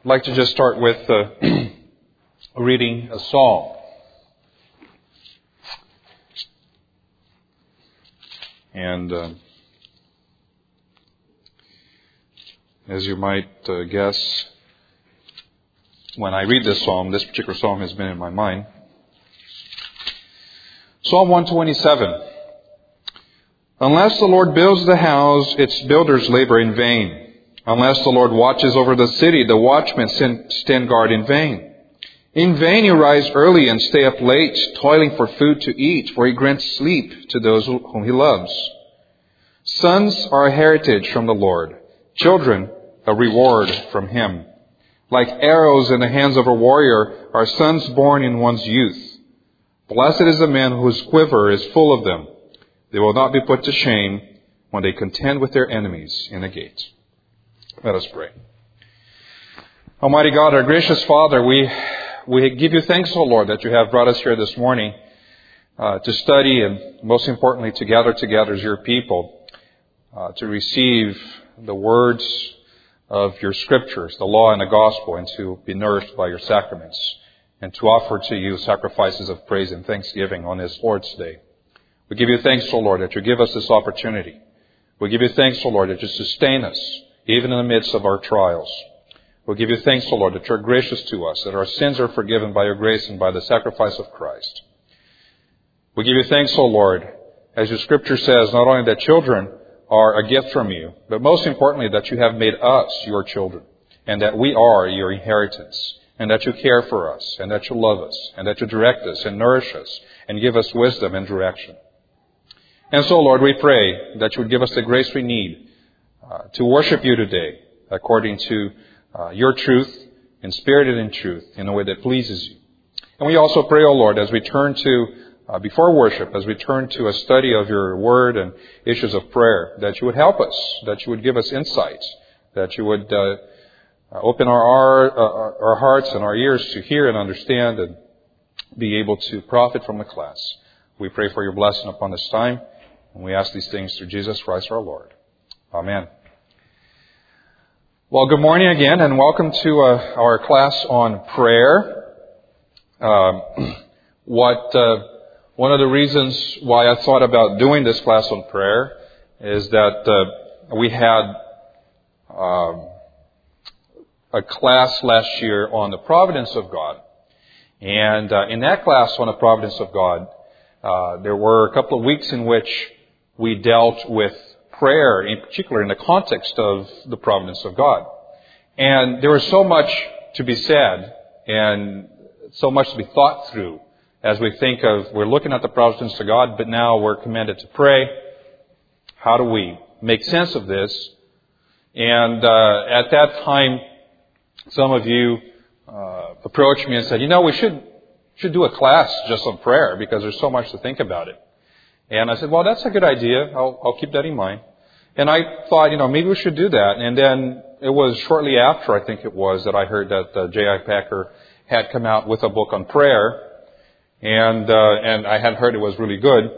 like to just start with reading a psalm. And as you might guess, when I read this psalm, this particular psalm has been in my mind. Psalm 127. Unless the Lord builds the house, its builders labor in vain. Unless the Lord watches over the city, the watchmen stand guard in vain. In vain you rise early and stay up late, toiling for food to eat, for He grants sleep to those whom He loves. Sons are a heritage from the Lord, children a reward from Him. Like arrows in the hands of a warrior are sons born in one's youth. Blessed is the man whose quiver is full of them. They will not be put to shame when they contend with their enemies in the gate. Let us pray. Almighty God, our gracious Father, we give you thanks, O Lord, that you have brought us here this morning to study and, most importantly, to gather together as your people to receive the words of your Scriptures, the law and the gospel, and to be nourished by your sacraments, and to offer to you sacrifices of praise and thanksgiving on this Lord's Day. We give you thanks, O Lord, that you give us this opportunity. We give you thanks, O Lord, that you sustain us, even in the midst of our trials. We give you thanks, O Lord, that you're gracious to us, that our sins are forgiven by your grace and by the sacrifice of Christ. We give you thanks, O Lord, as your Scripture says, not only that children are a gift from you, but most importantly, that you have made us your children, and that we are your inheritance, and that you care for us, and that you love us, and that you direct us and nourish us, and give us wisdom and direction. And so, Lord, we pray that you would give us the grace we need to worship you today according to your truth, in spirit and in truth, in a way that pleases you. And we also pray, O Lord, as we turn to, before worship, as we turn to a study of your word and issues of prayer, that you would help us, that you would give us insight, that you would open our hearts and our ears to hear and understand and be able to profit from the class. We pray for your blessing upon this time, and we ask these things through Jesus Christ our Lord. Amen. Well, good morning again, and welcome to our class on prayer. One of the reasons why I thought about doing this class on prayer is that we had a class last year on the providence of God. And in that class on the providence of God, there were a couple of weeks in which we dealt with prayer, in particular in the context of the providence of God. And there was so much to be said and so much to be thought through as we think of, we're looking at the providence of God, but now we're commanded to pray. How do we make sense of this? And at that time, some of you approached me and said, we should do a class just on prayer because there's so much to think about it. And I said, well, that's a good idea. I'll keep that in mind. And I thought, maybe we should do that. And then it was shortly after, I think it was, that I heard that J.I. Packer had come out with a book on prayer. And I had heard it was really good.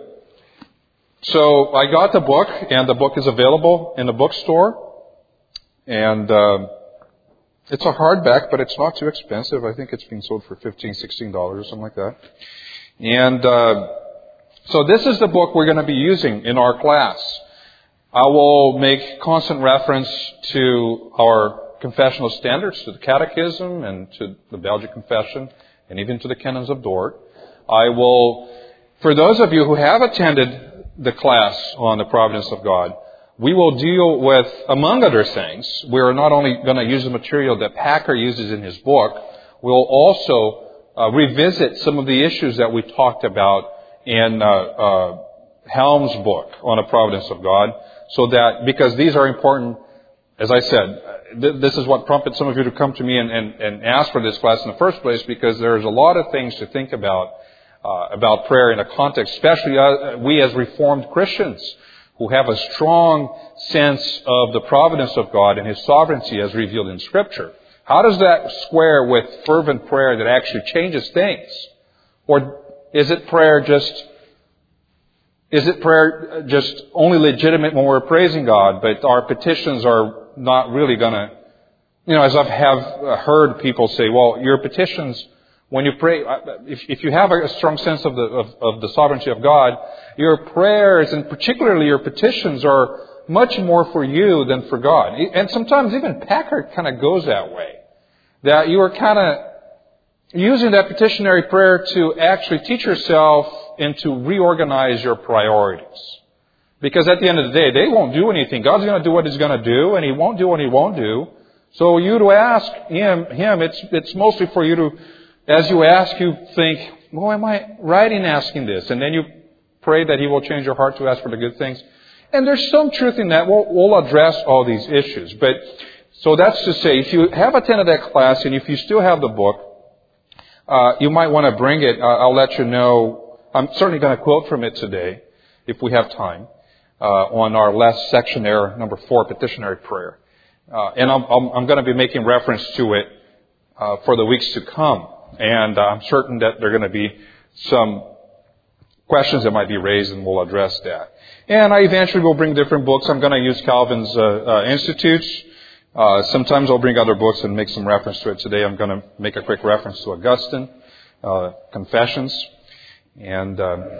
So I got the book, and the book is available in the bookstore. And it's a hardback, but it's not too expensive. I think it's being sold for $15, $16 or something like that. And so this is the book we're going to be using in our class. I will make constant reference to our confessional standards, to the Catechism and to the Belgic Confession, and even to the Canons of Dort. I will, for those of you who have attended the class on the providence of God, we will deal with, among other things, we're not only going to use the material that Packer uses in his book, we'll also revisit some of the issues that we talked about in Helm's book on the providence of God, so that, because these are important, as I said, this is what prompted some of you to come to me and ask for this class in the first place, because there's a lot of things to think about prayer in a context, especially we as Reformed Christians who have a strong sense of the providence of God and His sovereignty as revealed in Scripture. How does that square with fervent prayer that actually changes things? Or is it prayer just only legitimate when we're praising God, but our petitions are not really going to as I have heard people say, well, your petitions, when you pray, if you have a strong sense of the sovereignty of God, your prayers and particularly your petitions are much more for you than for God. And sometimes even Packer kind of goes that way. That you are kind of using that petitionary prayer to actually teach yourself and to reorganize your priorities. Because at the end of the day, they won't do anything. God's going to do what He's going to do, and He won't do what He won't do. So you to ask Him, it's mostly for you to, as you ask, you think, well, am I right in asking this? And then you pray that He will change your heart to ask for the good things. And there's some truth in that. We'll address all these issues. But so that's to say, if you have attended that class and if you still have the book, you might want to bring it. I'll let you know. I'm certainly going to quote from it today, if we have time, on our last section there, number 4, petitionary prayer. And I'm going to be making reference to it for the weeks to come. And I'm certain that there are going to be some questions that might be raised, and we'll address that. And I eventually will bring different books. I'm going to use Calvin's Institutes. Sometimes I'll bring other books and make some reference to it. Today I'm going to make a quick reference to Augustine, Confessions, and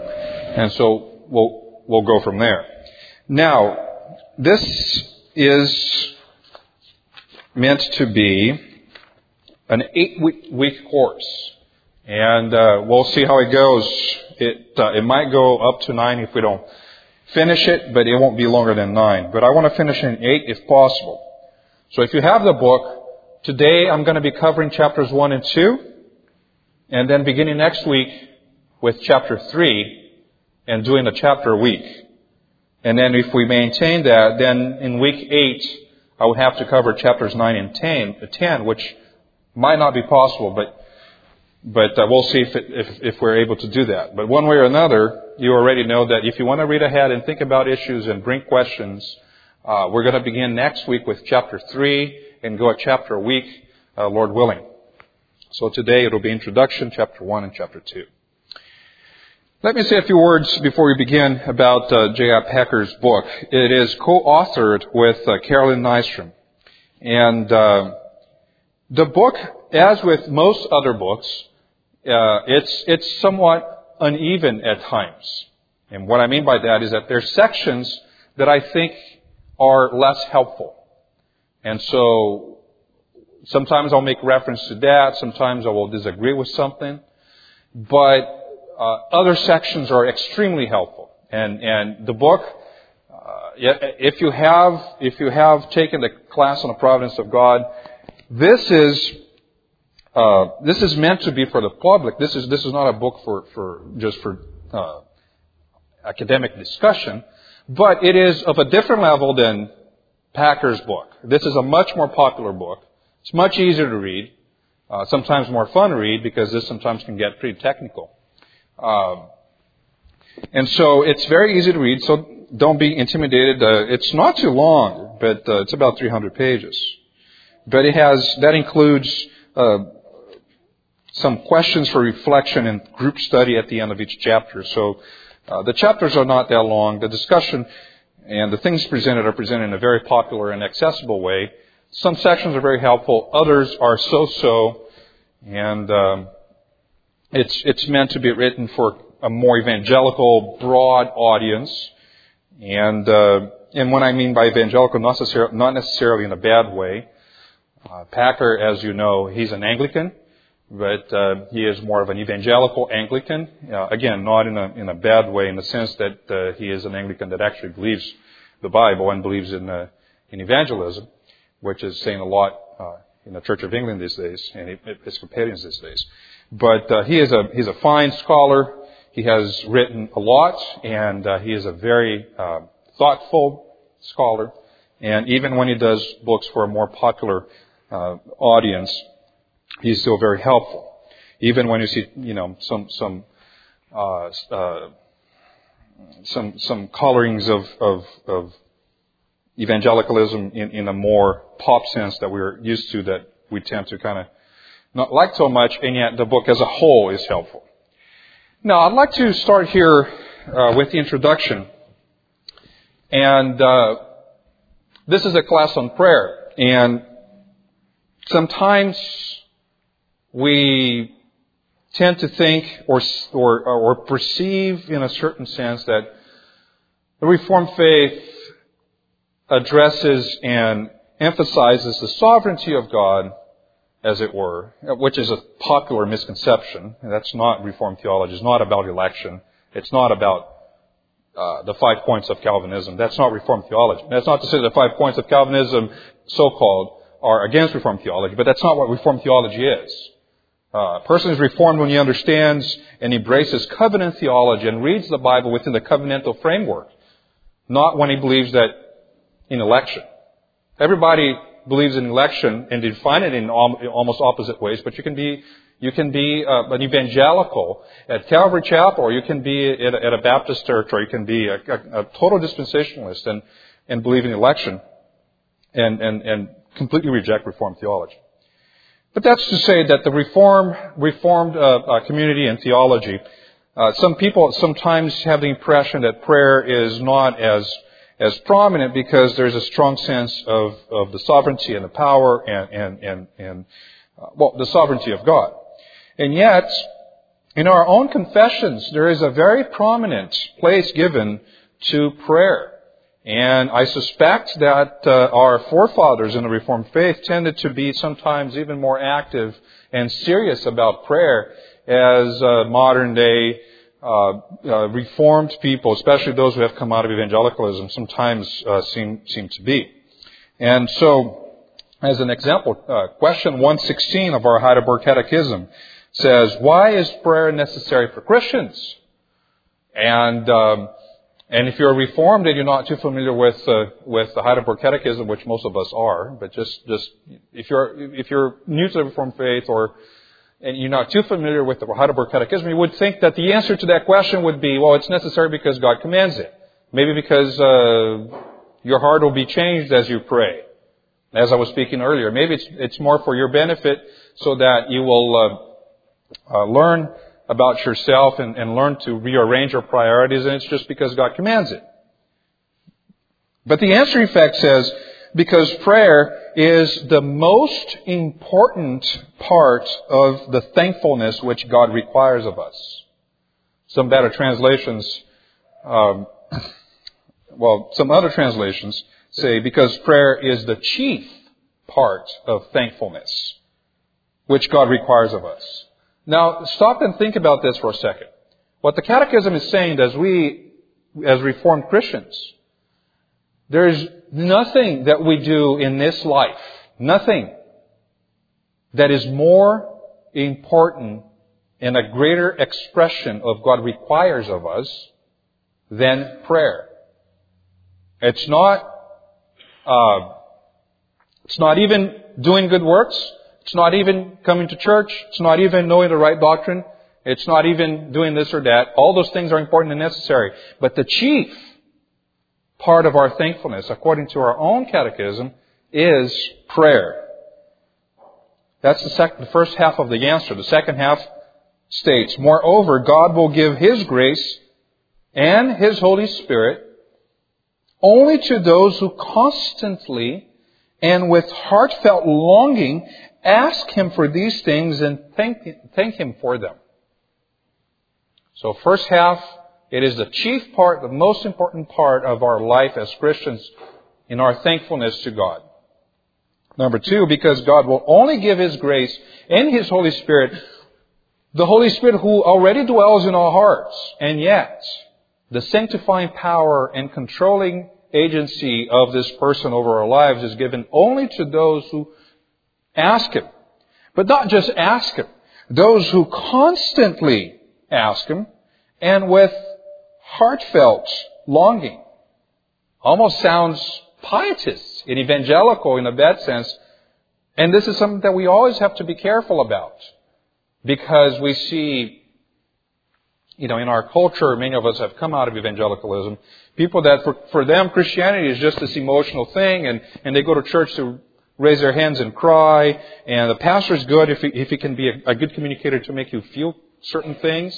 so we'll go from there. Now, this is meant to be an 8-week course, and we'll see how it goes. It might go up to 9 if we don't finish it, but it won't be longer than 9. But I want to finish in 8 if possible. So if you have the book, today I'm going to be covering chapters 1 and 2, and then beginning next week with chapter 3 and doing a chapter a week. And then if we maintain that, then in week 8 I would have to cover chapters 9 and 10, which might not be possible, but we'll see if we're able to do that. But one way or another, you already know that if you want to read ahead and think about issues and bring questions, we're going to begin next week with chapter 3 and go a chapter a week, Lord willing. So today it'll be introduction, chapter 1 and chapter 2. Let me say a few words before we begin about J.I. Packer's book. It is co-authored with Carolyn Nystrom. And the book, as with most other books, it's somewhat uneven at times. And what I mean by that is that there's sections that I think are less helpful. And so sometimes I'll make reference to that. Sometimes I will disagree with something. But other sections are extremely helpful. And the book, if you have taken the class on the providence of God, this is meant to be for the public. This is not a book for academic discussion, but it is of a different level than Packer's book. This is a much more popular book. It's much easier to read, sometimes more fun to read because this sometimes can get pretty technical. And so it's very easy to read, so don't be intimidated. It's not too long, but it's about 300 pages. But that includes some questions for reflection and group study at the end of each chapter. So the chapters are not that long. The discussion and the things presented are presented in a very popular and accessible way. Some sections are very helpful. Others are so-so. And it's meant to be written for a more evangelical, broad audience. And what I mean by evangelical, not necessarily in a bad way. Packer, as you know, he's an Anglican, but he is more of an evangelical Anglican. Again, not in a bad way, in the sense that he is an Anglican that actually believes the Bible and believes in evangelism, which is saying a lot in the Church of England these days and Episcopalians these days. But he's a fine scholar. He has written a lot, and he is a very thoughtful scholar. And even when he does books for a more popular audience, he's still very helpful. Even when you see, some colorings of evangelicalism in a more pop sense that we're used to, that we tend to kind of not like so much, and yet the book as a whole is helpful. Now, I'd like to start here with the introduction. And this is a class on prayer. And sometimes we tend to think or perceive in a certain sense that the Reformed faith addresses and emphasizes the sovereignty of God, as it were, which is a popular misconception. That's not Reformed theology. It's not about election. It's not about the 5 points of Calvinism. That's not Reformed theology. That's not to say the 5 points of Calvinism, so-called, are against Reformed theology, but that's not what Reformed theology is. A person is Reformed when he understands and embraces covenant theology and reads the Bible within the covenantal framework, not when he believes that in election. Everybody believes in election and define it in almost opposite ways, but you can be an evangelical at Calvary Chapel, or you can be at a Baptist church, or you can be a total dispensationalist and believe in election and completely reject Reformed theology. But that's to say that the Reformed community and theology, some people sometimes have the impression that prayer is not as prominent because there's a strong sense of the sovereignty and the power and the sovereignty of God. And yet, in our own confessions, there is a very prominent place given to prayer. And I suspect that our forefathers in the Reformed faith tended to be sometimes even more active and serious about prayer as modern day Reformed people, especially those who have come out of evangelicalism, sometimes seem to be. And so, as an example, question 116 of our Heidelberg Catechism says, "Why is prayer necessary for Christians?" And if you're Reformed and you're not too familiar with the Heidelberg Catechism, which most of us are, but just if you're new to the Reformed faith and you're not too familiar with the Heidelberg Catechism, you would think that the answer to that question would be, well, it's necessary because God commands it. Maybe because your heart will be changed as you pray. As I was speaking earlier, maybe it's more for your benefit so that you will learn about yourself and learn to rearrange your priorities, and it's just because God commands it. But the answer, in fact, says, because prayer is the most important part of the thankfulness which God requires of us. Some better translations, some other translations say, because prayer is the chief part of thankfulness which God requires of us. Now, stop and think about this for a second. What the Catechism is saying as Reformed Christians, there is nothing that we do in this life, nothing that is more important and a greater expression of God requires of us than prayer. It's not even doing good works. It's not even coming to church. It's not even knowing the right doctrine. It's not even doing this or that. All those things are important and necessary. But the chief part of our thankfulness, according to our own catechism, is prayer. That's the first half of the answer. The second half states, "Moreover, God will give His grace and His Holy Spirit only to those who constantly and with heartfelt longing ask Him for these things and thank Him for them." So first half, it is the chief part, the most important part of our life as Christians in our thankfulness to God. Number two, because God will only give His grace and His Holy Spirit, the Holy Spirit who already dwells in our hearts, and yet the sanctifying power and controlling agency of this person over our lives is given only to those who ask Him. But not just ask Him. Those who constantly ask Him and with heartfelt longing. Almost sounds pietist and evangelical in a bad sense. And this is something that we always have to be careful about. Because we see, in our culture, many of us have come out of evangelicalism. People that for them Christianity is just this emotional thing, and they go to church to raise their hands and cry, and the pastor is good if he can be a good communicator to make you feel certain things.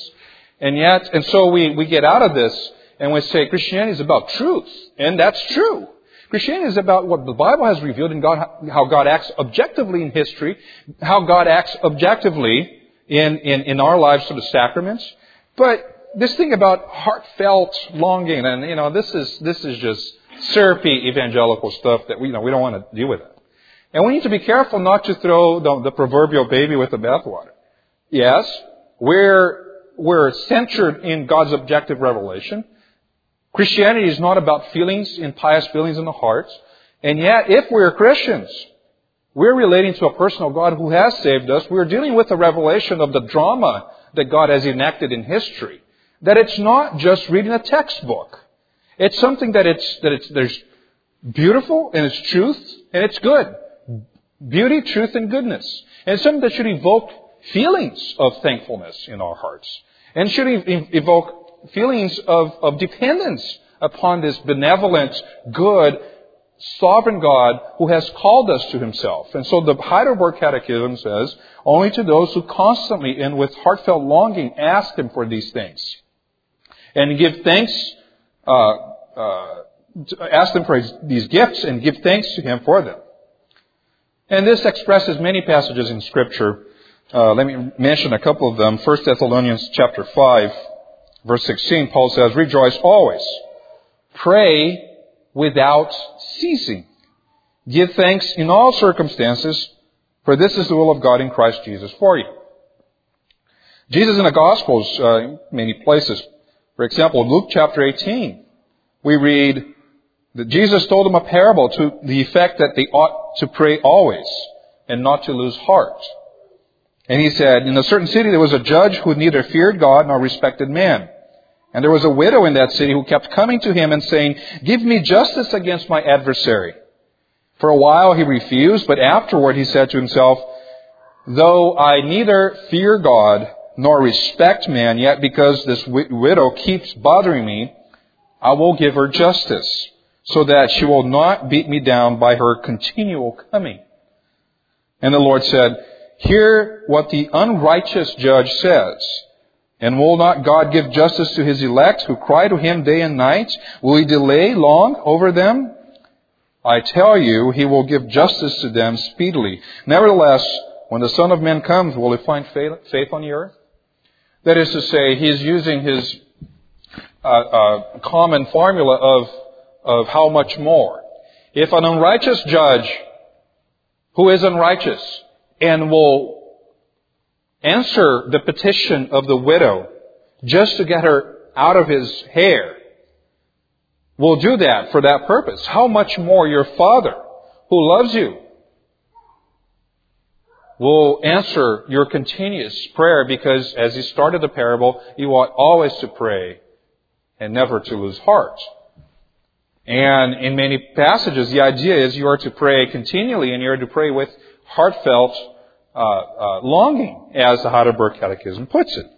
And so we get out of this and we say Christianity is about truth, and that's true. Christianity is about what the Bible has revealed in God, how God acts objectively in history, how God acts objectively in our lives through the sacraments. But this thing about heartfelt longing, and this is just syrupy evangelical stuff that we don't want to deal with it. And we need to be careful not to throw the proverbial baby with the bathwater. Yes, we're centered in God's objective revelation. Christianity is not about feelings and pious feelings in the heart. And yet, if we're Christians, we're relating to a personal God who has saved us. We're dealing with the revelation of the drama that God has enacted in history. That it's not just reading a textbook. It's something there's beautiful and it's truth and it's good. Beauty, truth, and goodness. And it's something that should evoke feelings of thankfulness in our hearts. And should evoke feelings of dependence upon this benevolent, good, sovereign God who has called us to Himself. And so the Heidelberg Catechism says, only to those who constantly and with heartfelt longing ask Him for these things. And give thanks, ask Him for these gifts and give thanks to Him for them. And this expresses many passages in Scripture. Let me mention a couple of them. 1 Thessalonians chapter 5, verse 16, Paul says, rejoice always. Pray without ceasing. Give thanks in all circumstances, for this is the will of God in Christ Jesus for you. Jesus in the Gospels, in many places. For example, Luke chapter 18, we read that Jesus told them a parable to the effect that they ought to pray always and not to lose heart. And He said, in a certain city there was a judge who neither feared God nor respected man. And there was a widow in that city who kept coming to him and saying, give me justice against my adversary. For a while he refused, but afterward he said to himself, though I neither fear God nor respect man, yet because this widow keeps bothering me, I will give her justice, so that she will not beat me down by her continual coming. And the Lord said, hear what the unrighteous judge says. And will not God give justice to His elect who cry to Him day and night? Will He delay long over them? I tell you, He will give justice to them speedily. Nevertheless, when the Son of Man comes, will He find faith on the earth? That is to say, He is using His common formula of how much more. If an unrighteous judge who is unrighteous and will answer the petition of the widow just to get her out of his hair, will do that for that purpose, how much more your Father who loves you will answer your continuous prayer, because as He started the parable, you ought always to pray and never to lose heart. And in many passages, the idea is you are to pray continually and you are to pray with heartfelt longing, as the Heidelberg Catechism puts it.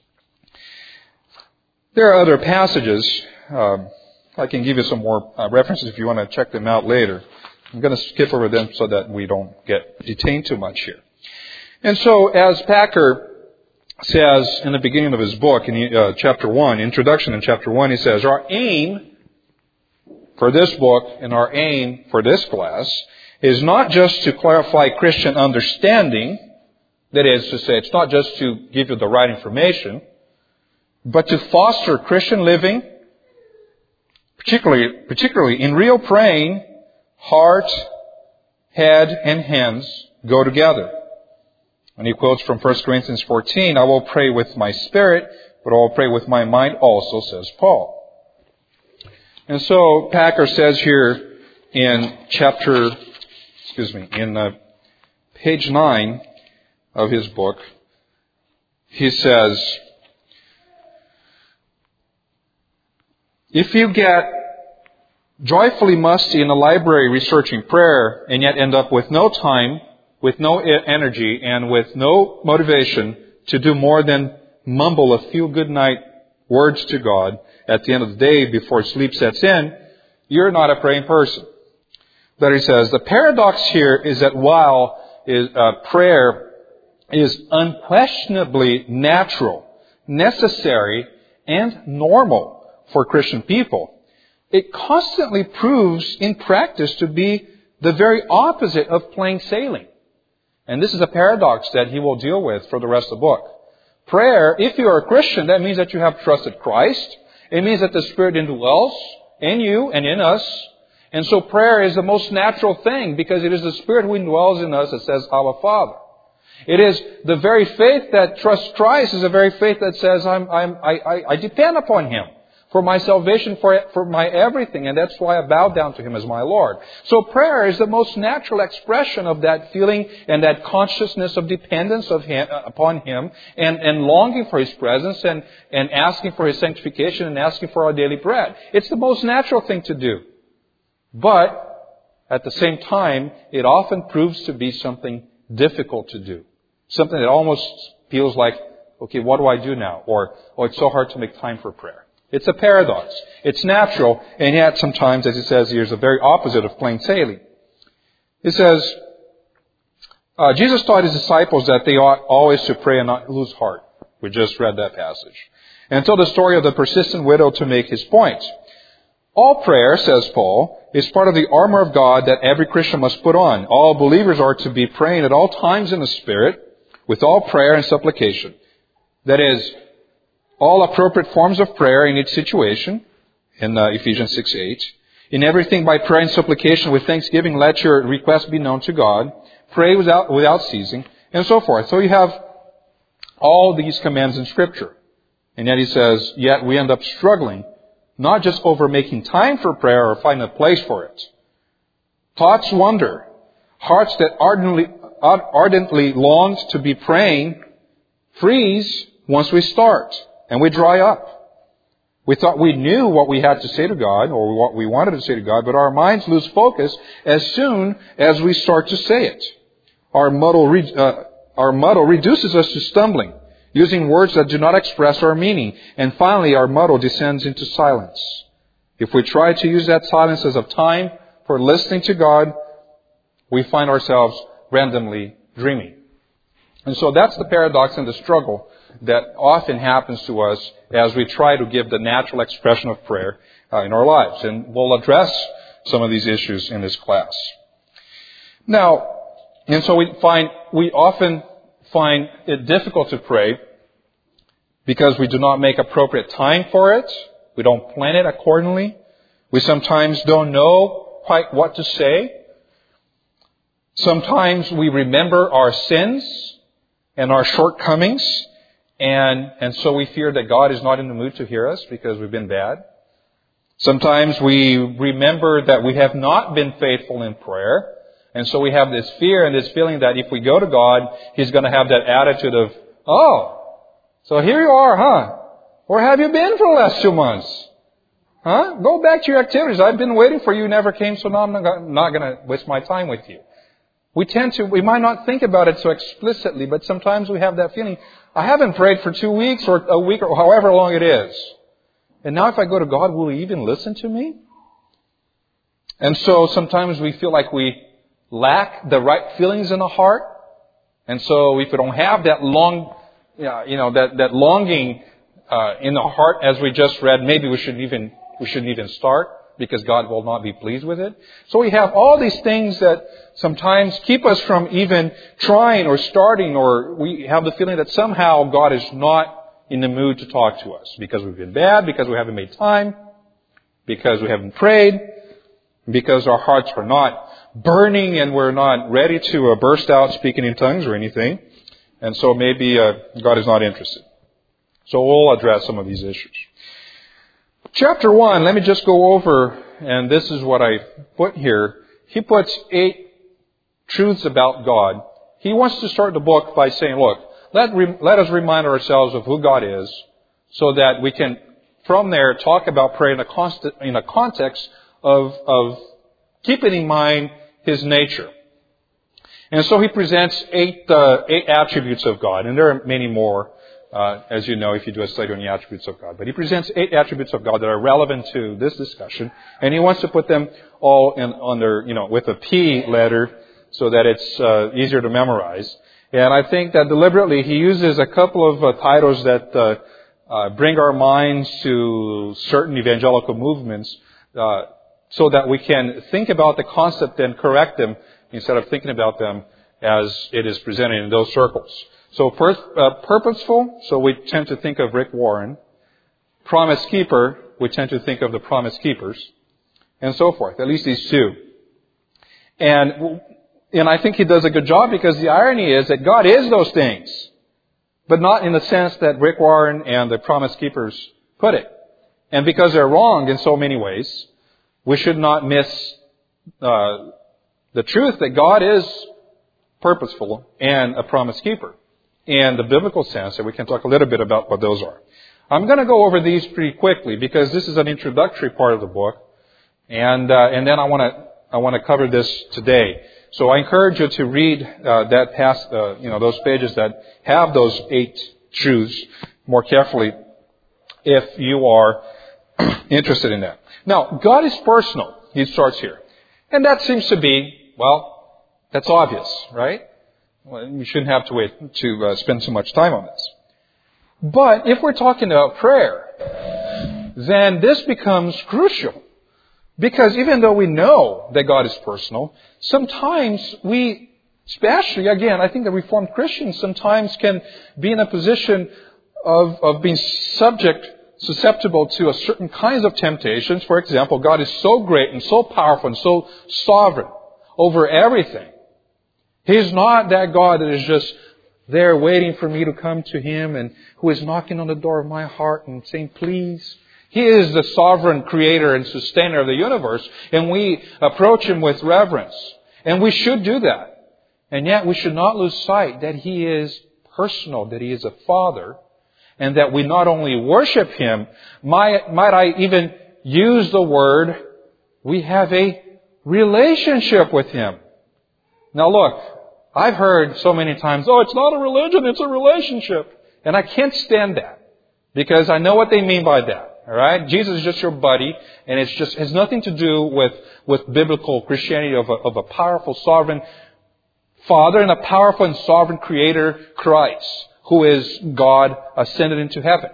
There are other passages. I can give you some more references if you want to check them out later. I'm going to skip over them so that we don't get detained too much here. And so, as Packer says in the beginning of his book, in chapter 1, introduction in chapter 1, he says, our aim for this book and our aim for this class is not just to clarify Christian understanding, that is to say, it's not just to give you the right information, but to foster Christian living, particularly in real praying. Heart, head, and hands go together. And he quotes from 1 Corinthians 14, I will pray with my spirit, but I will pray with my mind also, says Paul. And so Packer says here in page 9 of his book, he says, if you get joyfully musty in the library researching prayer and yet end up with no time, with no energy, and with no motivation to do more than mumble a few good night words to God at the end of the day before sleep sets in, you're not a praying person. But he says, the paradox here is that while prayer is unquestionably natural, necessary, and normal for Christian people, it constantly proves in practice to be the very opposite of plain sailing. And this is a paradox that he will deal with for the rest of the book. Prayer, if you are a Christian, that means that you have trusted Christ. It means that the Spirit indwells in you and in us. And so prayer is the most natural thing because it is the Spirit who indwells in us that says, Abba, Father. It is the very faith that trusts Christ is the very faith that says, I depend upon Him for my salvation, for my everything, and that's why I bow down to Him as my Lord. So prayer is the most natural expression of that feeling and that consciousness of dependence upon Him and longing for His presence and asking for His sanctification and asking for our daily bread. It's the most natural thing to do. But at the same time, it often proves to be something difficult to do. Something that almost feels like, okay, what do I do now? Or, oh, it's so hard to make time for prayer. It's a paradox. It's natural, and yet sometimes, as it says here, is the very opposite of plain sailing. It says, Jesus taught His disciples that they ought always to pray and not lose heart. We just read that passage. And told the story of the persistent widow to make his point. All prayer, says Paul, is part of the armor of God that every Christian must put on. All believers are to be praying at all times in the Spirit, with all prayer and supplication. That is, all appropriate forms of prayer in each situation, in Ephesians 6:8. In everything by prayer and supplication with thanksgiving, let your requests be known to God. Pray without ceasing, and so forth. So you have all these commands in Scripture. And yet he says, yet we end up struggling, not just over making time for prayer or finding a place for it. Thoughts wander. Hearts that ardently longed to be praying freeze once we start, and we dry up. We thought we knew what we had to say to God, or what we wanted to say to God, but our minds lose focus as soon as we start to say it. Our muddle reduces us to stumbling, using words that do not express our meaning, and finally our muddle descends into silence. If we try to use that silence as a time for listening to God, we find ourselves randomly dreaming. And so that's the paradox and the struggle that often happens to us as we try to give the natural expression of prayer in our lives. And we'll address some of these issues in this class. Now, and so we often find it difficult to pray because we do not make appropriate time for it. We don't plan it accordingly. We sometimes don't know quite what to say. Sometimes we remember our sins and our shortcomings, and so we fear that God is not in the mood to hear us because we've been bad. Sometimes we remember that we have not been faithful in prayer, and so we have this fear and this feeling that if we go to God, He's going to have that attitude of, oh, so here you are, huh? Where have you been for the last 2 months? Huh? Go back to your activities. I've been waiting for you. You never came, so now I'm not going to waste my time with you. We might not think about it so explicitly, but sometimes we have that feeling, I haven't prayed for 2 weeks or a week or however long it is. And now if I go to God, will He even listen to me? And so sometimes we feel like we lack the right feelings in the heart. And so if we don't have that that longing in the heart as we just read, maybe we shouldn't even start, because God will not be pleased with it. So we have all these things that sometimes keep us from even trying or starting, or we have the feeling that somehow God is not in the mood to talk to us because we've been bad, because we haven't made time, because we haven't prayed, because our hearts are not burning and we're not ready to burst out speaking in tongues or anything. And so maybe God is not interested. So we'll address some of these issues. Chapter 1, let me just go over, and this is what I put here. He puts 8 truths about God. He wants to start the book by saying, look, let us remind ourselves of who God is, so that we can, from there, talk about prayer in a context of keeping in mind His nature. And so he presents 8 attributes of God, and there are many more. As you know, if you do a study on the attributes of God. But he presents 8 attributes of God that are relevant to this discussion, and he wants to put them all with a P letter so that it's easier to memorize. And I think that deliberately he uses a couple of titles that bring our minds to certain evangelical movements so that we can think about the concept and correct them instead of thinking about them as it is presented in those circles. So purposeful, so we tend to think of Rick Warren. Promise keeper, we tend to think of the Promise Keepers, and so forth. At least these two. And I think he does a good job, because the irony is that God is those things, but not in the sense that Rick Warren and the Promise Keepers put it. And because they're wrong in so many ways, we should not miss the truth that God is purposeful and a promise keeper in the biblical sense, and we can talk a little bit about what those are. I'm going to go over these pretty quickly because this is an introductory part of the book, and then I want to cover this today. So I encourage you to read that past those pages that have those 8 truths more carefully if you are interested in that. Now, God is personal. He starts here, and that seems to be, well, that's obvious, right? Well, you shouldn't have to wait to spend so much time on this. But if we're talking about prayer, then this becomes crucial. Because even though we know that God is personal, sometimes we, especially, again, I think the Reformed Christians sometimes can be in a position of being susceptible to a certain kinds of temptations. For example, God is so great and so powerful and so sovereign over everything. He's not that God that is just there waiting for me to come to Him and who is knocking on the door of my heart and saying, please. He is the sovereign creator and sustainer of the universe, and we approach Him with reverence. And we should do that. And yet we should not lose sight that He is personal, that He is a Father, and that we not only worship Him, might I even use the word, we have a relationship with Him. Now look, I've heard so many times, oh, it's not a religion, it's a relationship. And I can't stand that, because I know what they mean by that. All right, Jesus is just your buddy, and it has nothing to do with biblical Christianity of a powerful sovereign Father and a powerful and sovereign Creator, Christ, who is God ascended into heaven.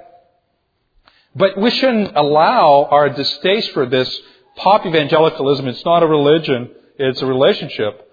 But we shouldn't allow our distaste for this pop evangelicalism. It's not a religion; it's a relationship.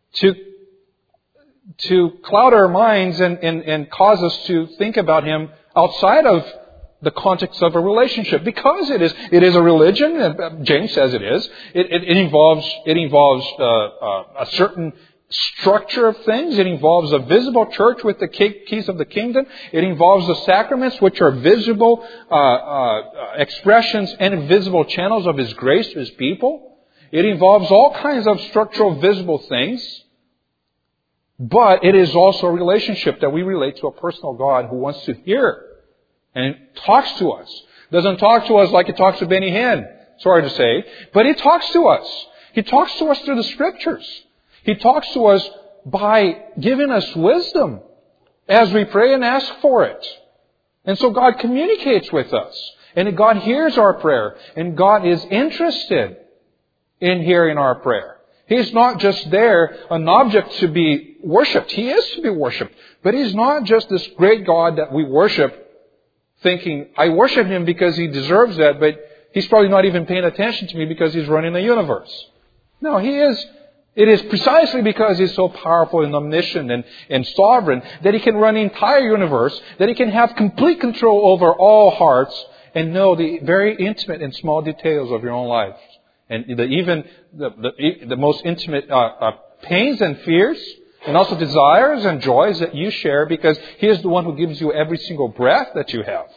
To cloud our minds and cause us to think about Him outside of the context of a relationship, because it is a religion, and James says it is. It involves a certain structure of things. It involves a visible church with the keys of the kingdom. It involves the sacraments, which are visible expressions and invisible channels of His grace to His people. It involves all kinds of structural, visible things. But it is also a relationship that we relate to a personal God who wants to hear and talks to us. Doesn't talk to us like He talks to Benny Hinn, sorry to say, but He talks to us. He talks to us through the Scriptures. He talks to us by giving us wisdom as we pray and ask for it. And so God communicates with us. And God hears our prayer. And God is interested in hearing our prayer. He's not just there, an object to be worshipped. He is to be worshipped. But He's not just this great God that we worship thinking, I worship Him because He deserves that, but He's probably not even paying attention to me because He's running the universe. No, He is. It is precisely because He's so powerful and omniscient and sovereign that He can run the entire universe, that He can have complete control over all hearts and know the very intimate and small details of your own life. And even the most intimate pains and fears, and also desires and joys that you share, because He is the one who gives you every single breath that you have.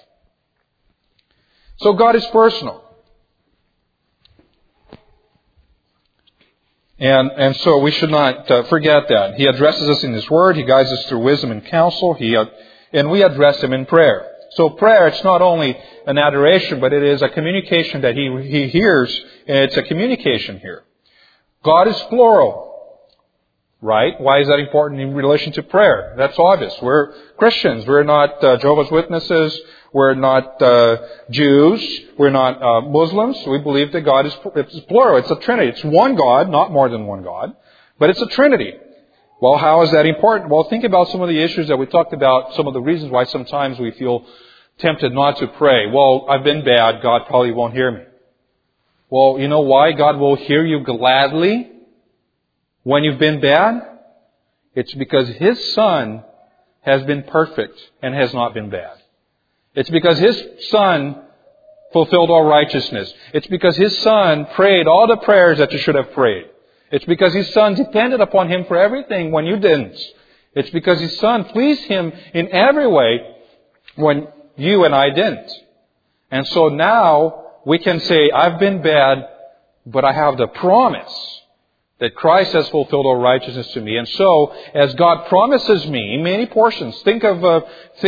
So God is personal. And so we should not forget that. He addresses us in His Word. He guides us through wisdom and counsel. And we address Him in prayer. So prayer, it's not only an adoration, but it is a communication that He hears. And it's a communication here. God is plural. Right? Why is that important in relation to prayer? That's obvious. We're Christians. We're not Jehovah's Witnesses. We're not Jews. We're not Muslims. We believe that God is plural. It's a Trinity. It's one God, not more than one God. But it's a Trinity. Well, how is that important? Well, think about some of the issues that we talked about, some of the reasons why sometimes we feel tempted not to pray. Well, I've been bad. God probably won't hear me. Well, you know why God will hear you gladly when you've been bad? It's because His Son has been perfect and has not been bad. It's because His Son fulfilled all righteousness. It's because His Son prayed all the prayers that you should have prayed. It's because His Son depended upon Him for everything when you didn't. It's because His Son pleased Him in every way when you and I didn't. And so now we can say, I've been bad, but I have the promise that Christ has fulfilled all righteousness to me. And so, as God promises me in many portions, think of the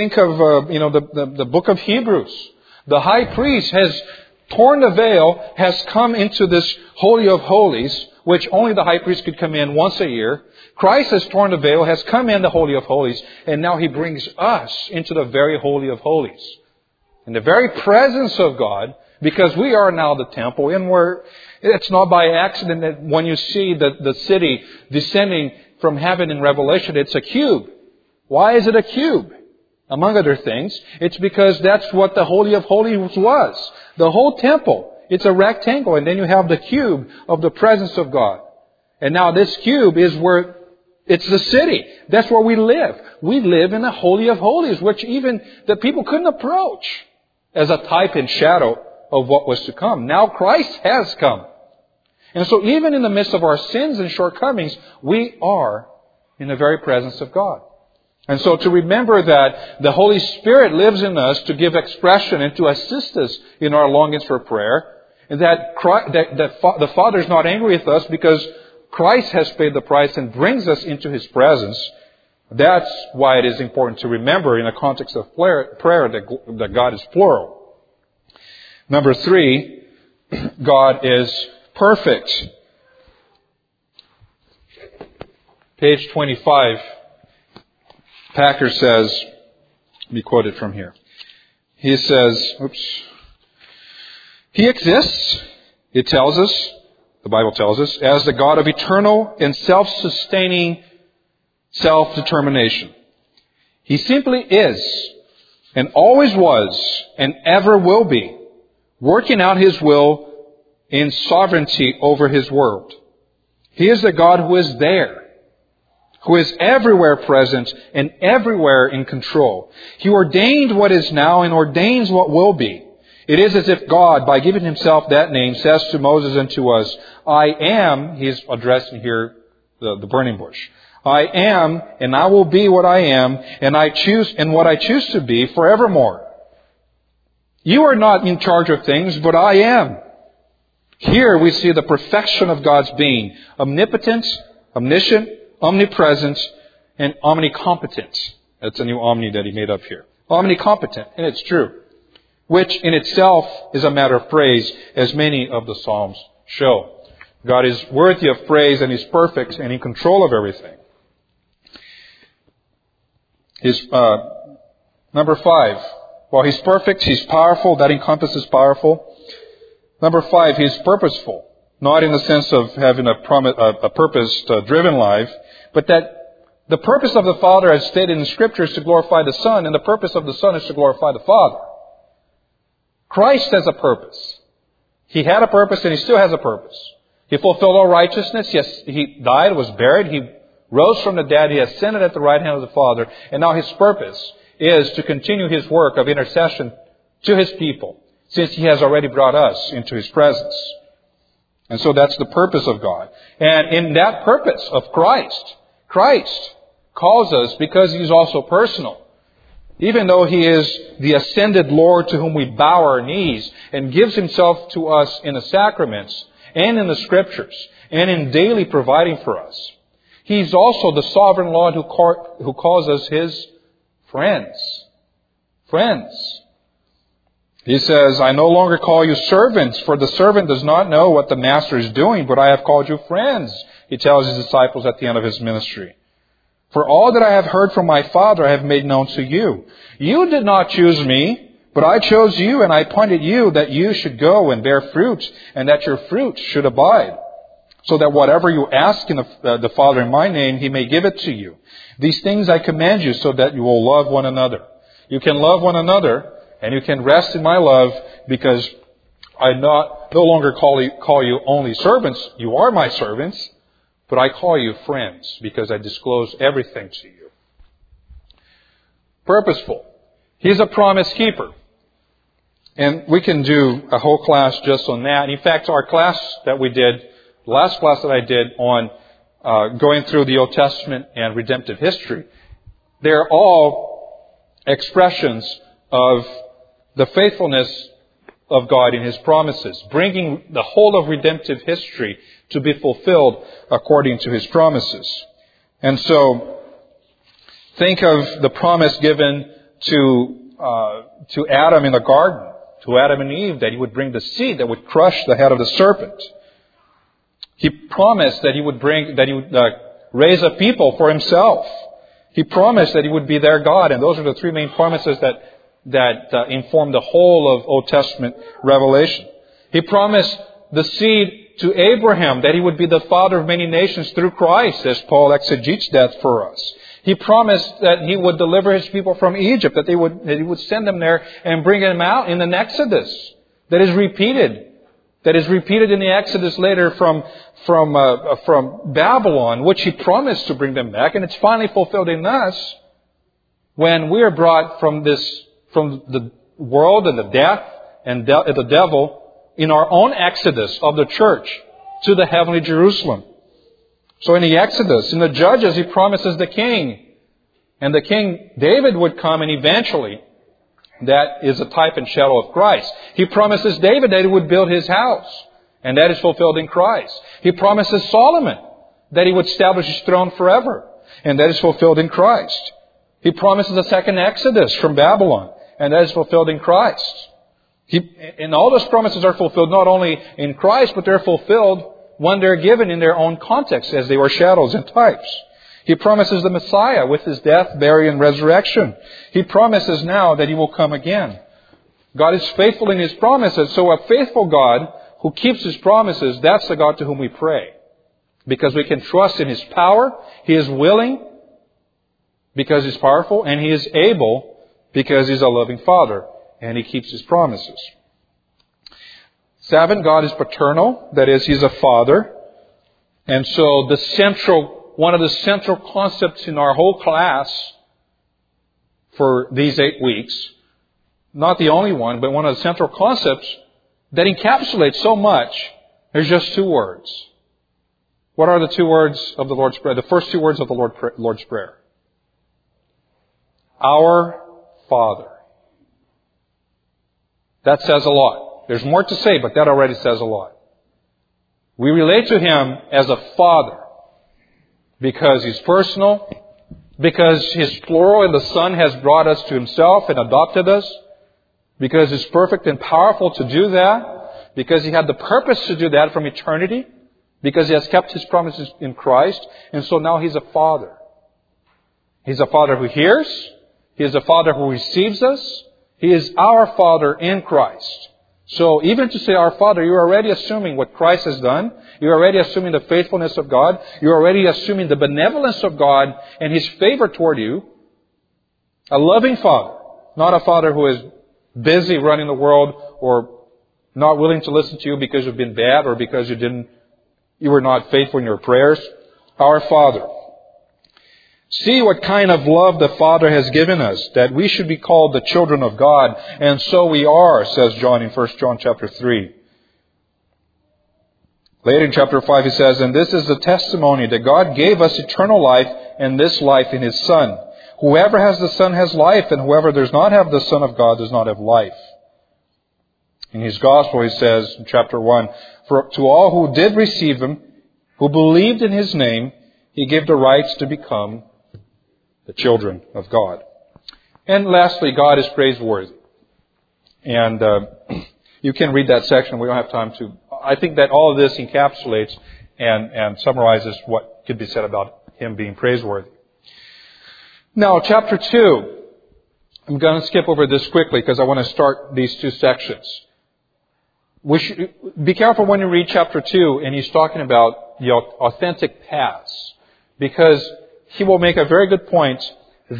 book of Hebrews. The high priest has torn the veil, has come into this Holy of Holies, which only the high priest could come in once a year. Christ has torn the veil, has come in the Holy of Holies, and now He brings us into the very Holy of Holies. In the very presence of God, because we are now the temple, and it's not by accident that when you see the city descending from heaven in Revelation, it's a cube. Why is it a cube? Among other things, it's because that's what the Holy of Holies was. The whole temple, it's a rectangle, and then you have the cube of the presence of God. And now this cube is where it's the city. That's where we live. We live in the Holy of Holies, which even the people couldn't approach as a type and shadow of what was to come. Now Christ has come. And so even in the midst of our sins and shortcomings, we are in the very presence of God. And so to remember that the Holy Spirit lives in us to give expression and to assist us in our longings for prayer, and that the Father is not angry with us because Christ has paid the price and brings us into His presence. That's why it is important to remember in the context of prayer that God is plural. Number 3, God is perfect. Page 25, Packer says, let me quote it from here. He says, He exists, it tells us, the Bible tells us, as the God of eternal and self-sustaining self-determination. He simply is, and always was, and ever will be, working out His will in sovereignty over His world. He is the God who is there, who is everywhere present and everywhere in control. He ordained what is now and ordains what will be. It is as if God, by giving Himself that name, says to Moses and to us, I am, He's addressing here the burning bush. I am, and I will be what I am, and I choose, and what I choose to be forevermore. You are not in charge of things, but I am. Here we see the perfection of God's being, omnipotent, omniscient, omnipresent, and omnicompetent. That's a new omni that He made up here. Omnicompetent, and it's true. Which in itself is a matter of praise, as many of the Psalms show. God is worthy of praise, and He's perfect and in control of everything. Number 5. While He's perfect, He's powerful. That encompasses powerful. Number 5, He's purposeful. Not in the sense of having a purpose-driven life, but that the purpose of the Father, as stated in Scripture, is to glorify the Son, and the purpose of the Son is to glorify the Father. Christ has a purpose. He had a purpose, and He still has a purpose. He fulfilled all righteousness. Yes, He died, was buried. He rose from the dead. He ascended at the right hand of the Father. And now His purpose is to continue His work of intercession to His people, since He has already brought us into His presence. And so that's the purpose of God. And in that purpose of Christ calls us because He's also personal. Even though He is the ascended Lord to whom we bow our knees and gives Himself to us in the sacraments and in the Scriptures and in daily providing for us, He's also the sovereign Lord who calls us His friends. Friends. He says, I no longer call you servants, for the servant does not know what the master is doing, but I have called you friends, He tells His disciples at the end of His ministry. For all that I have heard from my Father I have made known to you. You did not choose me, but I chose you, and I appointed you that you should go and bear fruit, and that your fruit should abide, so that whatever you ask in the Father in my name, He may give it to you. These things I command you so that you will love one another. You can love one another, and you can rest in my love, because I no longer call you only servants. You are my servants, but I call you friends because I disclose everything to you. Purposeful. He's a promise keeper. And we can do a whole class just on that. In fact, our class that we did, the last class that I did on going through the Old Testament and redemptive history, they're all expressions of the faithfulness of God in His promises, bringing the whole of redemptive history to be fulfilled according to His promises. And so, think of the promise given to Adam in the garden, to Adam and Eve, that He would bring the seed that would crush the head of the serpent. He promised that He would raise a people for Himself. He promised that He would be their God, and those are the three main promises that inform the whole of Old Testament revelation. He promised the seed to Abraham, that he would be the father of many nations through Christ, as Paul exegetes that for us. He promised that He would deliver His people from Egypt, that He would send them there and bring them out in an Exodus that is repeated. That is repeated in the Exodus later from Babylon, which He promised to bring them back, and it's finally fulfilled in us when we are brought from the world and the death and the devil in our own Exodus of the church to the heavenly Jerusalem. So in the Exodus, in the Judges, He promises the king. And the king David would come, and eventually, that is a type and shadow of Christ. He promises David that he would build his house. And that is fulfilled in Christ. He promises Solomon that he would establish his throne forever. And that is fulfilled in Christ. He promises a second Exodus from Babylon. And that is fulfilled in Christ. And all those promises are fulfilled not only in Christ, but they're fulfilled when they're given in their own context, as they were shadows and types. He promises the Messiah with His death, burial, and resurrection. He promises now that He will come again. God is faithful in His promises. So a faithful God who keeps His promises, that's the God to whom we pray. Because we can trust in His power. He is willing because He's powerful. And He is able because He's a loving Father. And He keeps His promises. 7, God is paternal. That is, He's a Father. And so one of the central concepts in our whole class for these 8 weeks, not the only one, but one of the central concepts that encapsulates so much, there's just 2 words. What are the 2 words of the Lord's Prayer? The first 2 words of the Lord's Prayer. Our Father. That says a lot. There's more to say, but that already says a lot. We relate to Him as a Father because He's personal, because His plural in the Son has brought us to Himself and adopted us, because He's perfect and powerful to do that, because He had the purpose to do that from eternity, because He has kept His promises in Christ, and so now He's a Father. He's a Father who hears. He is a Father who receives us. He is our Father in Christ. So even to say our Father, you're already assuming what Christ has done. You're already assuming the faithfulness of God. You're already assuming the benevolence of God and His favor toward you. A loving Father. Not a Father who is busy running the world or not willing to listen to you because you've been bad or because you were not faithful in your prayers. Our Father. See what kind of love the Father has given us, that we should be called the children of God. And so we are, says John in 1 John chapter 3. Later in chapter 5 he says, and this is the testimony that God gave us eternal life, and this life in His Son. Whoever has the Son has life, and whoever does not have the Son of God does not have life. In His Gospel he says in chapter 1, for to all who did receive Him, who believed in His name, He gave the rights to become the children of God. And lastly, God is praiseworthy. And you can read that section. We don't have time to. I think that all of this encapsulates and summarizes what could be said about Him being praiseworthy. Now, chapter 2. I'm going to skip over this quickly because I want to start these 2 sections. We should be careful when you read chapter 2 and he's talking about the authentic paths. Because he will make a very good point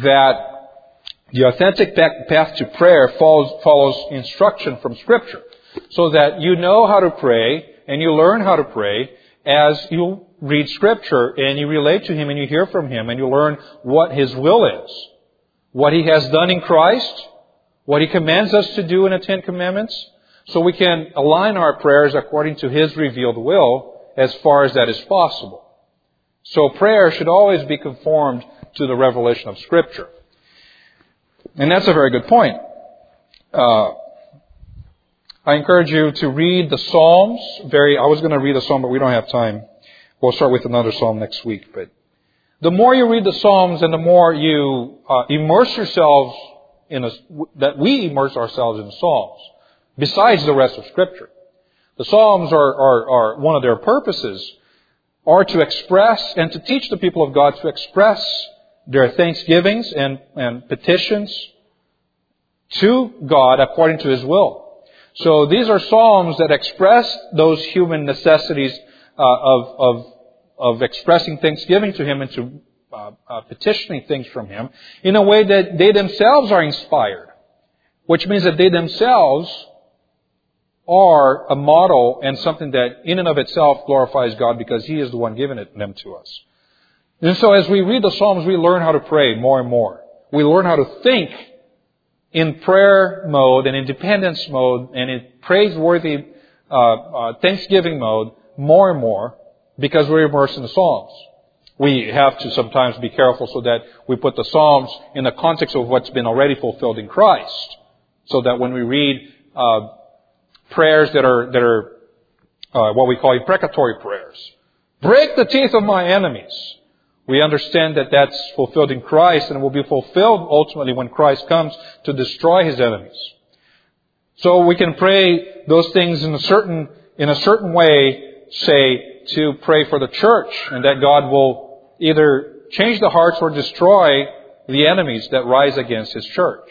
that the authentic path to prayer follows instruction from Scripture. so that you know how to pray and you learn how to pray as you read Scripture and you relate to Him and you hear from Him and you learn what His will is, what He has done in Christ, what He commands us to do in the Ten Commandments, so we can align our prayers according to His revealed will as far as that is possible. So prayer should always be conformed to the revelation of Scripture. And that's a very good point. I encourage you to read the Psalms. I was going to read a Psalm, but we don't have time. We'll start with another Psalm next week. But the more you read the Psalms and the more you immerse yourselves that we immerse ourselves in the Psalms, besides the rest of Scripture. The Psalms are one of their purposes are to express and to teach the people of God to express their thanksgivings and petitions to God according to His will. So these are Psalms that express those human necessities of expressing thanksgiving to Him and to petitioning things from Him in a way that they themselves are inspired, which means that they themselves are a model and something that in and of itself glorifies God because He is the one giving them to us. And so as we read the Psalms, we learn how to pray more and more. We learn how to think in prayer mode and in dependence mode and in praiseworthy thanksgiving mode more and more because we're immersed in the Psalms. We have to sometimes be careful so that we put the Psalms in the context of what's been already fulfilled in Christ, so that when we read prayers that are what we call imprecatory prayers, break the teeth of my enemies, we understand that that's fulfilled in Christ and will be fulfilled ultimately when Christ comes to destroy His enemies. So we can pray those things in a certain way, say, to pray for the church and that God will either change the hearts or destroy the enemies that rise against His church.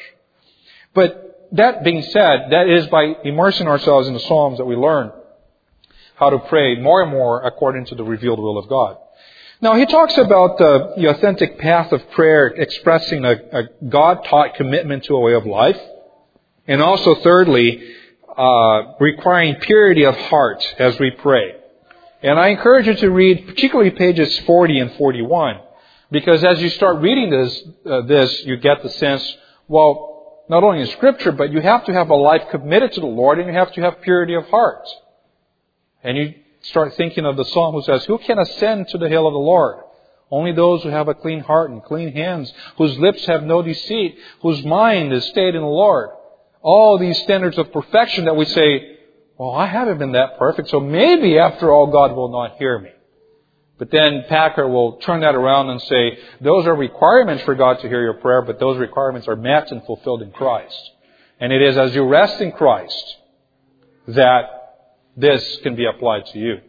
But that being said, that is by immersing ourselves in the Psalms that we learn how to pray more and more according to the revealed will of God. Now, he talks about the authentic path of prayer expressing a God-taught commitment to a way of life. And also, thirdly, requiring purity of heart as we pray. And I encourage you to read particularly pages 40 and 41. Because as you start reading this, you get the sense, well, not only in Scripture, but you have to have a life committed to the Lord and you have to have purity of heart. And you start thinking of the psalm who says, who can ascend to the hill of the Lord? Only those who have a clean heart and clean hands, whose lips have no deceit, whose mind is stayed in the Lord. All these standards of perfection that we say, well, I haven't been that perfect, so maybe after all God will not hear me. But then Packer will turn that around and say, those are requirements for God to hear your prayer, but those requirements are met and fulfilled in Christ. And it is as you rest in Christ that this can be applied to you.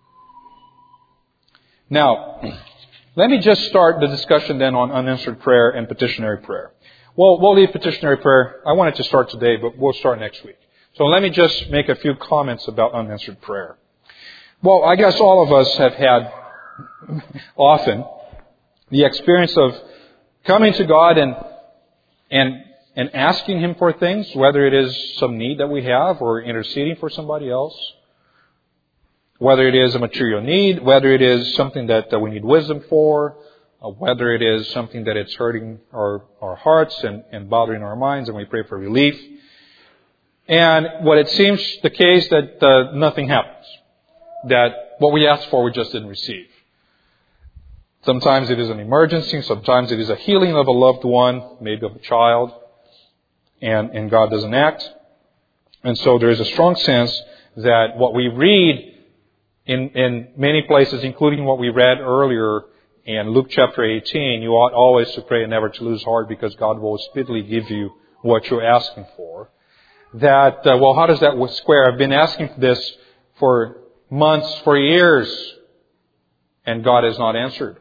Now, let me just start the discussion then on unanswered prayer and petitionary prayer. Well, we'll leave petitionary prayer. I wanted to start today, but we'll start next week. So let me just make a few comments about unanswered prayer. Well, I guess all of us have had often the experience of coming to God and asking Him for things, whether it is some need that we have or interceding for somebody else, whether it is a material need, whether it is something that we need wisdom for, whether it is something that it's hurting our hearts and bothering our minds, and we pray for relief. And what it seems the case that nothing happens, that what we asked for we just didn't receive. Sometimes it is an emergency, sometimes it is a healing of a loved one, maybe of a child, and God doesn't act. And so there is a strong sense that what we read in many places, including what we read earlier in Luke chapter 18, you ought always to pray and never to lose heart because God will speedily give you what you're asking for. That, well, how does that square? I've been asking for this for months, for years, and God has not answered.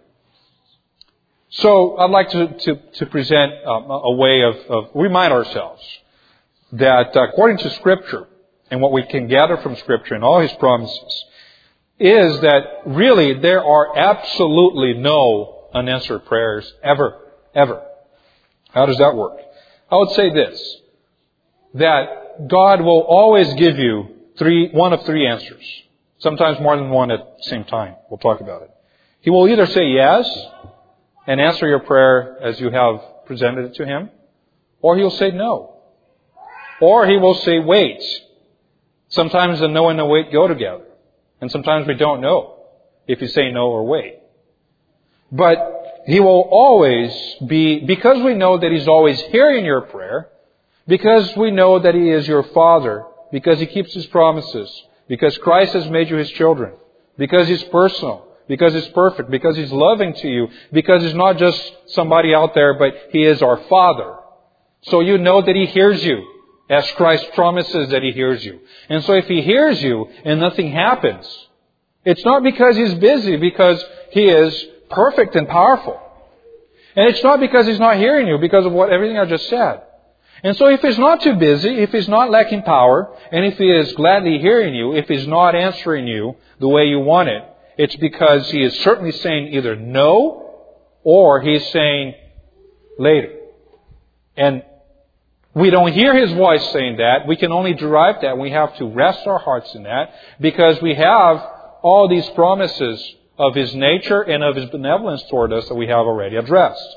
So I'd like to present a way of remind ourselves that according to Scripture and what we can gather from Scripture and all His promises is that really there are absolutely no unanswered prayers ever. How does that work? I would say this. that God will always give you one of three answers. Sometimes more than one at the same time. We'll talk about it. He will either say yes and answer your prayer as you have presented it to Him, or He'll say no. Or He will say wait. Sometimes the no and the wait go together. And sometimes we don't know if you say no or wait. But He will always be, because we know that He's always hearing your prayer, because we know that He is your Father, because He keeps His promises, because Christ has made you His children, because He's personal, because He's perfect, because He's loving to you, because He's not just somebody out there, but He is our Father. So you know that He hears you, as Christ promises that He hears you. And so if He hears you and nothing happens, it's not because He's busy, because He is perfect and powerful. And it's not because He's not hearing you, because of everything I just said. And so if He's not too busy, if He's not lacking power, and if He is gladly hearing you, if He's not answering you the way you want it, it's because He is certainly saying either no, or He's saying later. And we don't hear His voice saying that. We can only derive that. We have to rest our hearts in that, because we have all these promises of His nature and of His benevolence toward us that we have already addressed.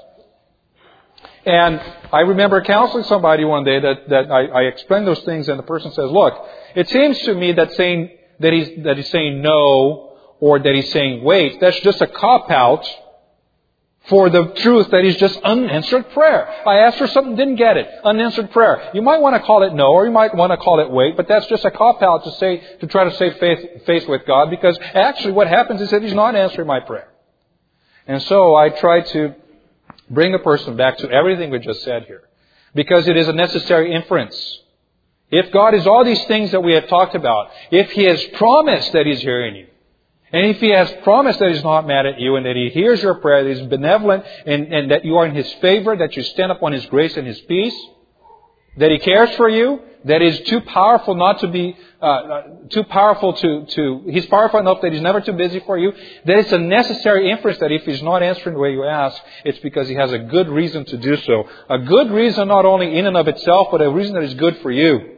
And I remember counseling somebody one day that I explained those things, and the person says, look, it seems to me that he's saying no, or that he's saying wait, that's just a cop-out for the truth that is just unanswered prayer. I asked for something, didn't get it. Unanswered prayer. You might want to call it no, or you might want to call it wait, but that's just a cop-out to try to save face with God, because actually what happens is that He's not answering my prayer. And so I try to bring a person back to everything we just said here, because it is a necessary inference. If God is all these things that we have talked about, if He has promised that He's hearing you, and if He has promised that He's not mad at you, and that He hears your prayer, that He's benevolent, and that you are in His favor, that you stand upon His grace and His peace, that He cares for you, that He's too powerful not to be, He's powerful enough that He's never too busy for you, that it's a necessary inference that if He's not answering the way you ask, it's because He has a good reason to do so. A good reason not only in and of itself, but a reason that is good for you.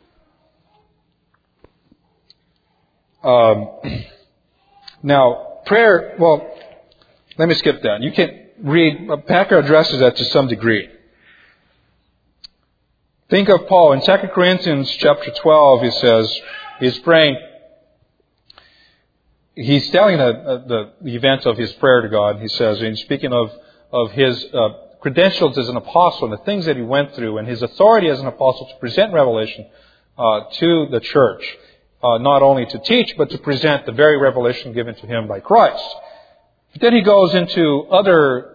Now, prayer, well, let me skip that. You can read, Packer addresses that to some degree. Think of Paul in 2 Corinthians chapter 12, he says, he's praying, he's telling the event of his prayer to God, he says, and speaking of his credentials as an apostle and the things that he went through and his authority as an apostle to present revelation to the church. Not only to teach, but to present the very revelation given to him by Christ. But then he goes into other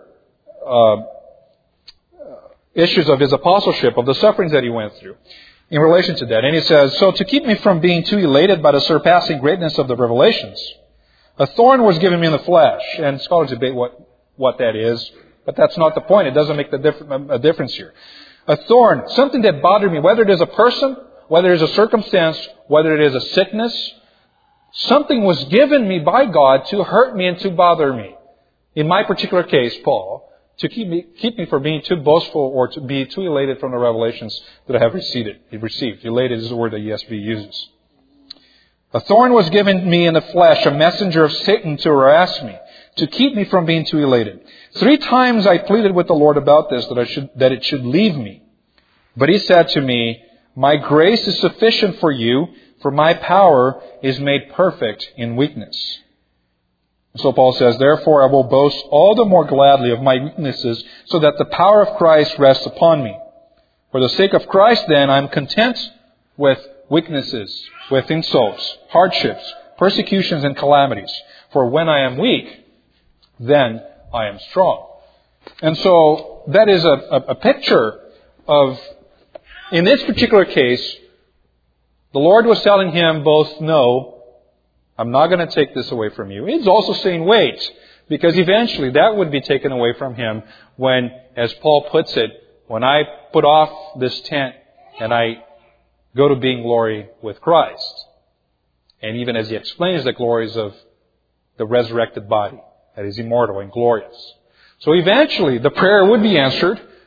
issues of his apostleship, of the sufferings that he went through in relation to that. And he says, so to keep me from being too elated by the surpassing greatness of the revelations, a thorn was given me in the flesh. And scholars debate what that is, but that's not the point. It doesn't make a difference here. A thorn, something that bothered me, whether it is a person, whether it is a circumstance, whether it is a sickness, something was given me by God to hurt me and to bother me. In my particular case, Paul, to keep me from being too boastful or to be too elated from the revelations that I have received. Elated is the word that ESV uses. A thorn was given me in the flesh, a messenger of Satan to harass me, to keep me from being too elated. 3 times I pleaded with the Lord about this, that it should leave me. But He said to me, my grace is sufficient for you, for my power is made perfect in weakness. So Paul says, therefore I will boast all the more gladly of my weaknesses, so that the power of Christ rests upon me. For the sake of Christ, then, I am content with weaknesses, with insults, hardships, persecutions, and calamities. For when I am weak, then I am strong. And so that is a picture of, in this particular case, the Lord was telling him both, no, I'm not going to take this away from you. He's also saying, wait, because eventually that would be taken away from him when, as Paul puts it, when I put off this tent and I go to be in glory with Christ. And even as he explains the glories of the resurrected body that is immortal and glorious. So eventually the prayer would be answered,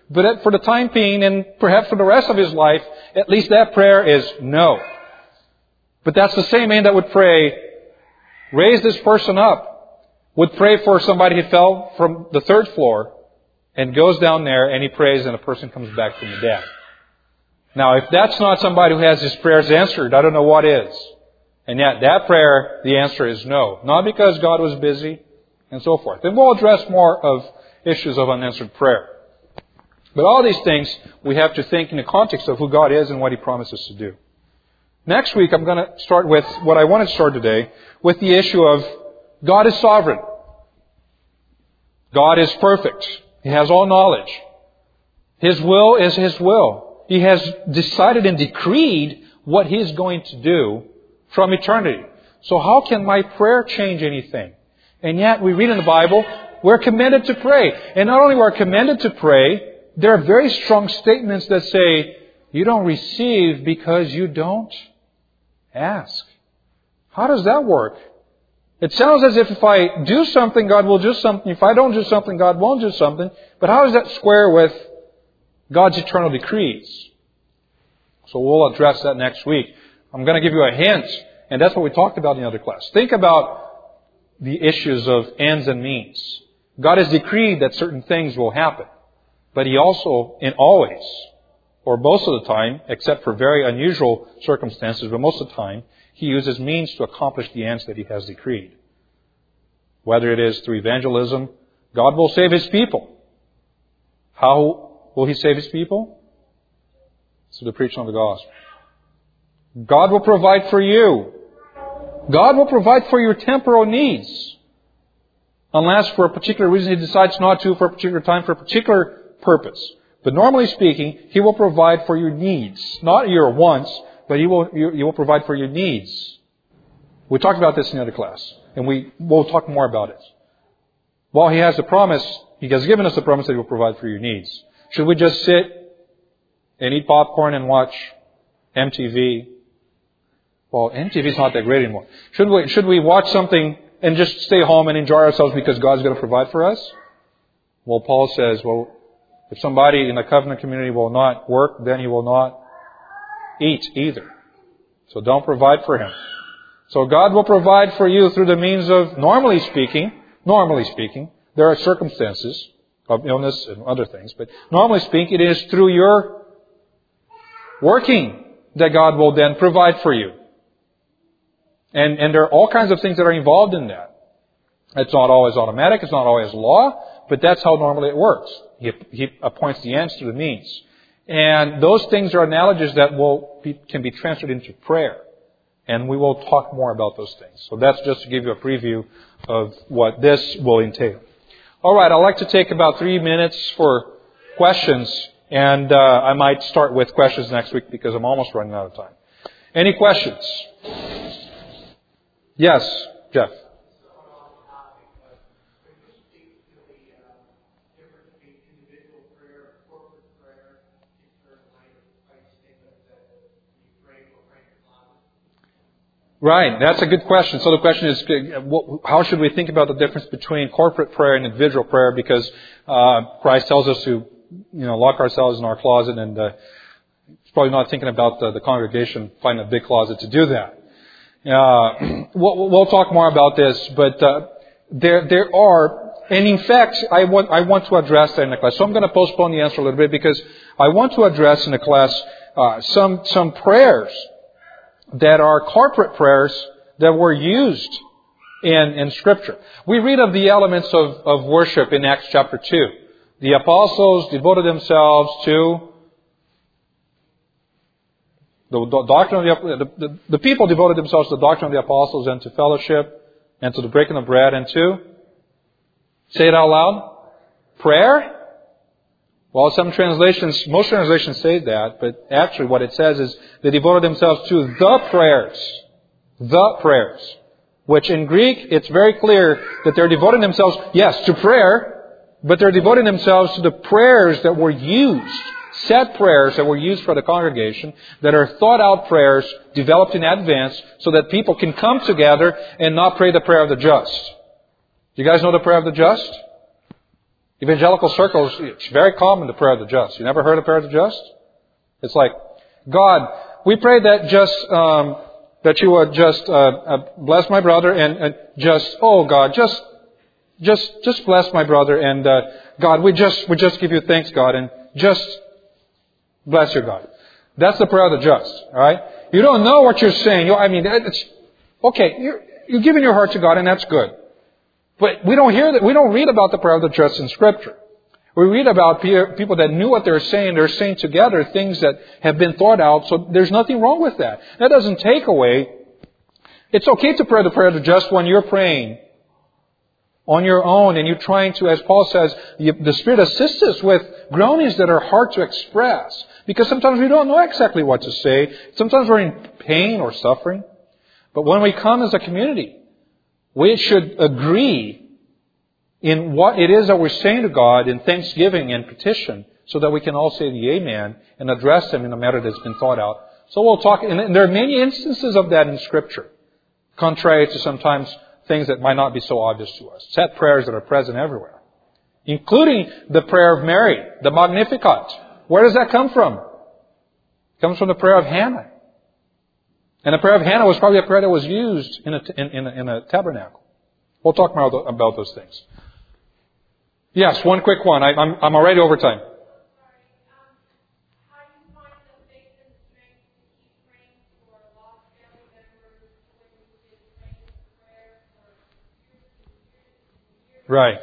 But for the time being, and perhaps for the rest of his life, at least that prayer is no. But that's the same man that would pray, raise this person up, would pray for somebody who fell from the 3rd floor, and goes down there and he prays and a person comes back from the dead. Now, if that's not somebody who has his prayers answered, I don't know what is. And yet, that prayer, the answer is no. Not because God was busy, and so forth. And we'll address more of issues of unanswered prayer. But all these things, we have to think in the context of who God is and what He promises to do. Next week, I'm going to start with what I wanted to start today, with the issue of God is sovereign. God is perfect. He has all knowledge. His will is His will. He has decided and decreed what He is going to do from eternity. So how can my prayer change anything? And yet, we read in the Bible, we're commanded to pray. And not only we're commanded to pray, there are very strong statements that say, you don't receive because you don't ask. How does that work? It sounds as if I do something, God will do something. If I don't do something, God won't do something. But how does that square with God's eternal decrees? So we'll address that next week. I'm going to give you a hint, and that's what we talked about in the other class. Think about the issues of ends and means. God has decreed that certain things will happen. But He also, in always, or most of the time, except for very unusual circumstances, but most of the time, He uses means to accomplish the ends that He has decreed. Whether it is through evangelism, God will save His people. How will He save His people? Through the preaching of the gospel. God will provide for you. God will provide for your temporal needs. Unless for a particular reason He decides not to, for a particular time, for a particular purpose. But normally speaking, He will provide for your needs. Not your wants, but He will provide for your needs. We talked about this in the other class. And we'll talk more about it. While He has the promise, He has given us the promise that He will provide for your needs. Should we just sit and eat popcorn and watch MTV? Well, MTV is not that great anymore. Should we watch something and just stay home and enjoy ourselves because God's going to provide for us? Well, Paul says, if somebody in the covenant community will not work, then he will not eat either. So don't provide for him. So God will provide for you through the means of, normally speaking, there are circumstances of illness and other things, but normally speaking, it is through your working that God will then provide for you. And there are all kinds of things that are involved in that. It's not always automatic, it's not always law, but that's how normally it works. He appoints the ends to the means. And those things are analogies that can be transferred into prayer. And we will talk more about those things. So that's just to give you a preview of what this will entail. All right, I'd like to take about 3 minutes for questions. And I might start with questions next week because I'm almost running out of time. Any questions? Yes, Jeff. Right, that's a good question. So the question is, how should we think about the difference between corporate prayer and individual prayer? Because Christ tells us to, lock ourselves in our closet, and he's probably not thinking about the congregation finding a big closet to do that. We'll talk more about this, but there are, and in fact, I want to address that in the class. So I'm going to postpone the answer a little bit because I want to address in the class some prayers that are corporate prayers that were used in Scripture. We read of the elements of worship in Acts chapter 2. The apostles devoted themselves to the doctrine of the people devoted themselves to the doctrine of the apostles and to fellowship and to the breaking of bread and to, say it out loud, prayer. Well, most translations say that, but actually what it says is they devoted themselves to the prayers, which in Greek, it's very clear that they're devoting themselves, yes, to prayer, but they're devoting themselves to the prayers that were used, set prayers that were used for the congregation, that are thought out prayers developed in advance so that people can come together and not pray the prayer of the just. Do you guys know the prayer of the just? Evangelical circles, it's very common, the prayer of the just. You never heard of the prayer of the just? It's like, God, we pray that that you would just bless my brother and God, just bless my brother and God, we just give you thanks, God, and just bless your God. That's the prayer of the just, all right? You don't know what you're saying. It's okay. You're giving your heart to God, and that's good. But we don't hear that. We don't read about the prayer of the just in Scripture. We read about people that knew what they were saying. They're saying together things that have been thought out. So there's nothing wrong with that. That doesn't take away. It's okay to pray the prayer of the just when you're praying on your own and you're trying to, as Paul says, the Spirit assists us with groanings that are hard to express. Because sometimes we don't know exactly what to say. Sometimes we're in pain or suffering. But when we come as a community, we should agree in what it is that we're saying to God in thanksgiving and petition so that we can all say the amen and address Him in a matter that's been thought out. So we'll talk, and there are many instances of that in Scripture, contrary to sometimes things that might not be so obvious to us. Set prayers that are present everywhere, including the prayer of Mary, the Magnificat. Where does that come from? It comes from the prayer of Hannah. And the prayer of Hannah was probably a prayer that was used in a tabernacle. We'll talk more about those things. Yes, one quick one. I'm already over time. How do you find the faith and strength to keep praying for lost family members when you've been praying for prayer for years? Right.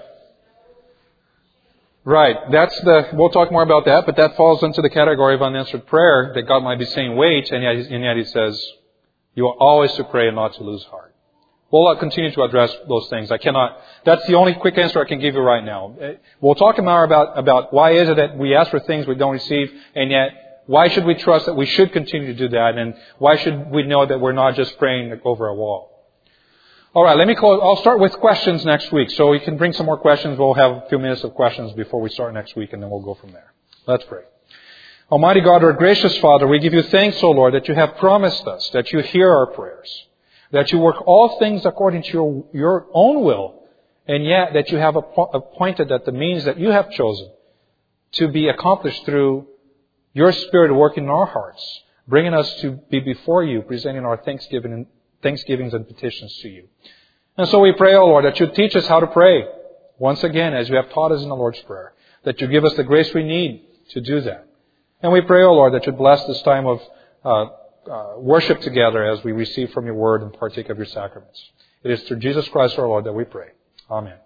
Right. We'll talk more about that, but that falls into the category of unanswered prayer, that God might be saying, wait, and yet He says, you are always to pray and not to lose heart. We'll continue to address those things. That's the only quick answer I can give you right now. We'll talk more about why is it that we ask for things we don't receive, and yet why should we trust that we should continue to do that, and why should we know that we're not just praying over a wall. All right, let me close. I'll start with questions next week. So you can bring some more questions. We'll have a few minutes of questions before we start next week, and then we'll go from there. Let's pray. Almighty God, our gracious Father, we give you thanks, O Lord, that you have promised us, that you hear our prayers, that you work all things according to your own will, and yet that you have appointed that the means that you have chosen to be accomplished through your Spirit working in our hearts, bringing us to be before you, presenting our thanksgivings and petitions to you. And so we pray, O Lord, that you teach us how to pray, once again, as you have taught us in the Lord's Prayer, that you give us the grace we need to do that. And we pray, O Lord, that you bless this time of worship together as we receive from your word and partake of your sacraments. It is through Jesus Christ our Lord that we pray. Amen.